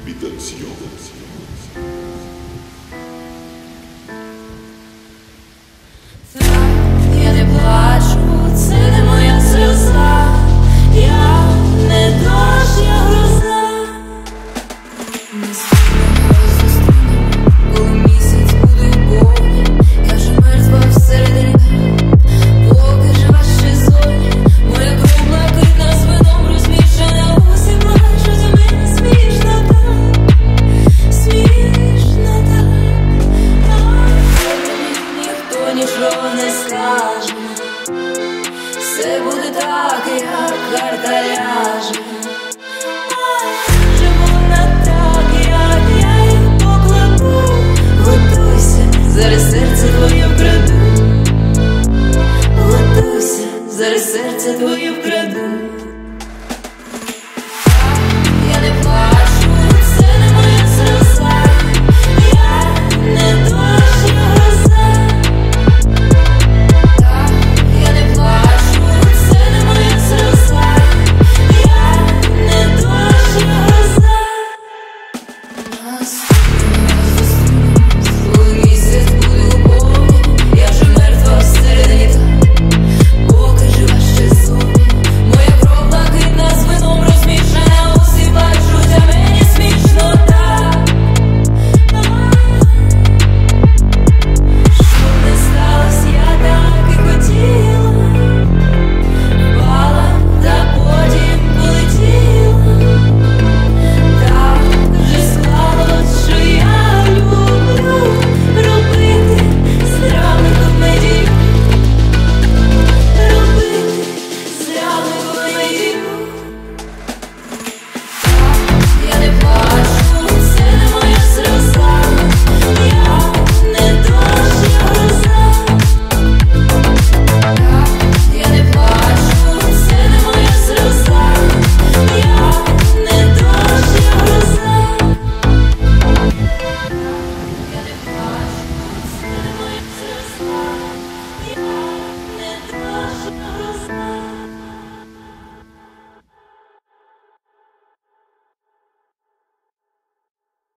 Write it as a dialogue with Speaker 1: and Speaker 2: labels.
Speaker 1: Я не плачу, це не моя сльоза, я не дощ, я гроза. Ми зустрінемо, коли місяць буде повний, я вже мертва всередині, поки жива ще зоні. Моя кров блакитна з вином розмішана, усі плачуть, а мені смішно так, смішно так. Ніхто нічого не скаже, все буде так, як карта ляже. Вже вона так, як я їх покладу. Готуйся, зараз серце твоє вкраду. Готуйся, зараз серце твоє вкраду. Я не плачу.